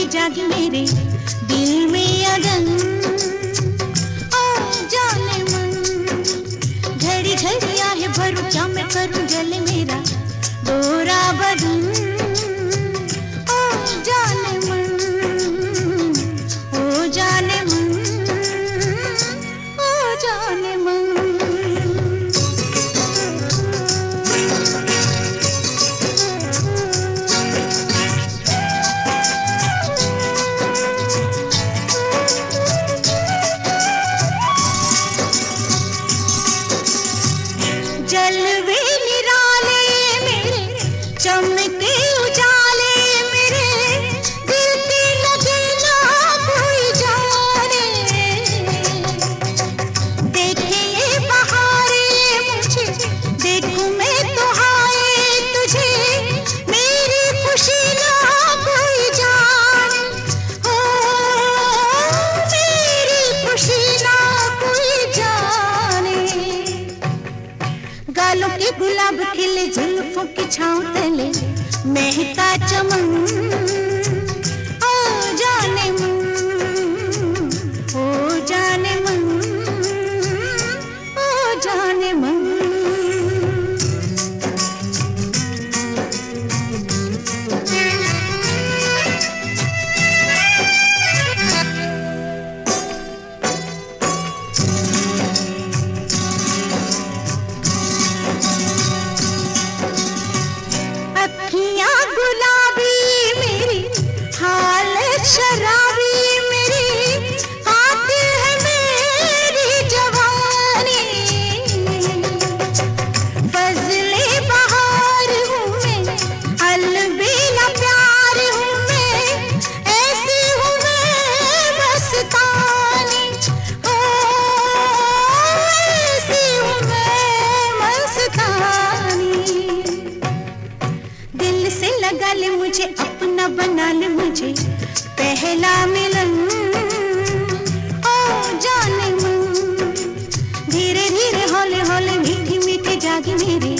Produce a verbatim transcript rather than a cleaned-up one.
जागी मेरे दिल में अगन। ओ जाने मन घड़ी घड़ी आहे भरूं, क्या मैं करूं जले मेरा गोरा बदन। ओ जाने मन, ओ जाने मन, ओ जाने मन। जलवे निराले मेरे चमके उजाले मेरे, दिल पे लगे ना कोई जाने। देखे ये बहारे मुझे, देखूं मैं तो हाय तुझे, मेरी खुशी ना कोई जाने। ओ मेरी खुशी ना कोई जाने। गालों के गुलाब खिले, जुल्फों की छाँव तले महका चमन। ओ जाने मन, ओ जाने मन, ओ जाने मन। अखियाँ गुलाबी मेरी, हालत शराबी मेरी, कातिल है मेरी जवानी। फजले बहार हूँ मैं, अलबेला प्यार हूँ मैं, ऐसी हूँ मैं मस्तानी। ओ ऐसी हूँ मैं मस्तानी। दिल से लगा ले मुझे, अपना बना ले मुझे, पहला मिलन। ओ जाने मन, धीरे धीरे हौले हौले मीठी मीठी जागी मेरी